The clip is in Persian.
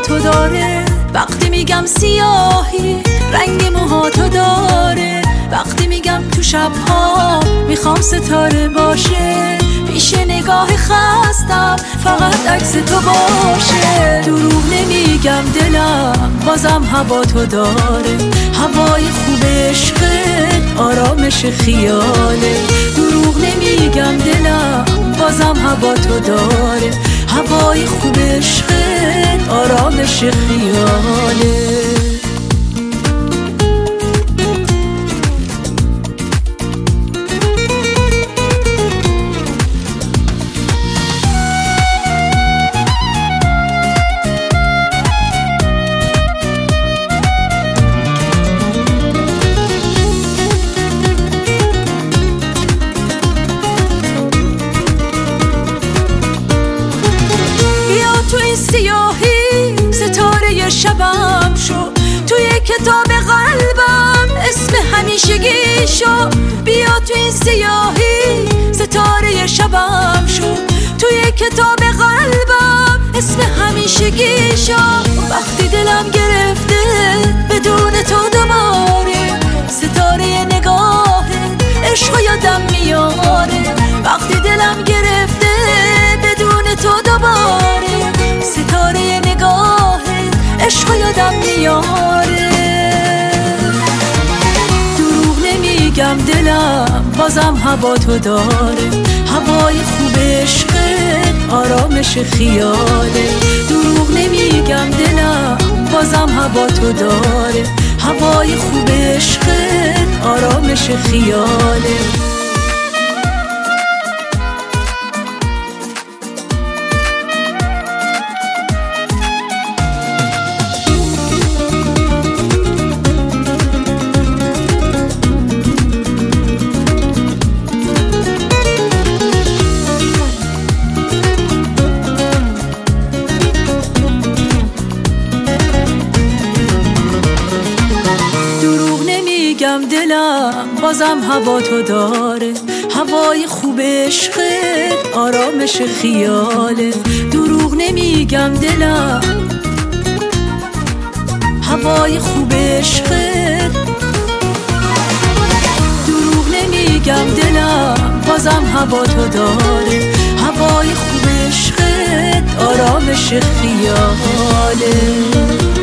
تو داره. وقتی میگم سیاهی رنگ موهاتو داره. وقتی میگم تو شبها میخوام ستاره باشه. پیش نگاه خستم فقط عکس تو باشه. دروغ نمیگم دلم بازم هوا تو داره. هوای خوب عشقت آرامش خیاله. دروغ نمیگم دلم بازم هوا تو داره. هوای خوب عشقت آرامش خیاله. سیاهی ستاره شبم شو. توی کتاب قلبم اسم همیشگی شو. بیا تو این سیاهی ستاره شبم شو. توی کتاب قلبم اسم همیشگی شو. وقتی دلم گرفته بدون تو دوباره. ستاره نگاهت عشق یادم میاره. وقتی دلم گرفته بدون تو دوباره. ستاره نگاهت عشق یادم میاره. دروغ نمیگم دلم بازم هوا تو داره. هوای خوب عشقت آرامش خیاله. دروغ نمیگم دلم بازم هوا تو داره. هوای خوب عشقت آرامش خیاله. میگم دلم بازم هوا تو داره. هوای خوب عشقت آرامش خیاله. دروغ نمیگم دلم هوای خوب عشقت. دروغ نمیگم دلم بازم هوا تو داره. هوای خوب عشقت آرامش خیاله.